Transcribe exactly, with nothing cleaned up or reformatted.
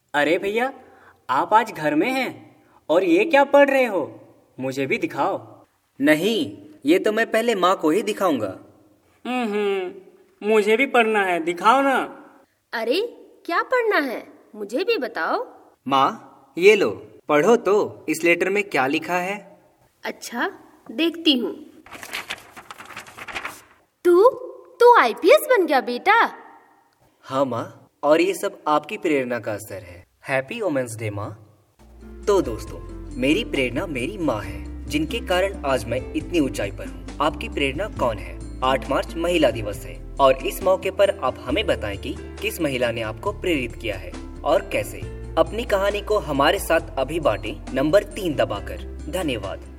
अरे भैया, आप आज घर में हैं और ये क्या पढ़ रहे हो? मुझे भी दिखाओ। नहीं, ये तो मैं पहले माँ को ही दिखाऊंगा। हम्म मुझे भी पढ़ना है, दिखाओ ना। अरे क्या पढ़ना है, मुझे भी बताओ। माँ, ये लो, पढ़ो तो इस लेटर में क्या लिखा है। अच्छा, देखती हूँ। तू तू आईपीएस बन गया बेटा? हाँ माँ, और ये सब आपकी प्रेरणा का असर है। हैप्पी वुमेन्स डे माँ। तो दोस्तों, मेरी प्रेरणा मेरी माँ है, जिनके कारण आज मैं इतनी ऊंचाई पर हूँ। आपकी प्रेरणा कौन है? आठ मार्च महिला दिवस है और इस मौके पर आप हमें बताएं कि किस महिला ने आपको प्रेरित किया है और कैसे। अपनी कहानी को हमारे साथ अभी बांटें नंबर तीन दबाकर। धन्यवाद।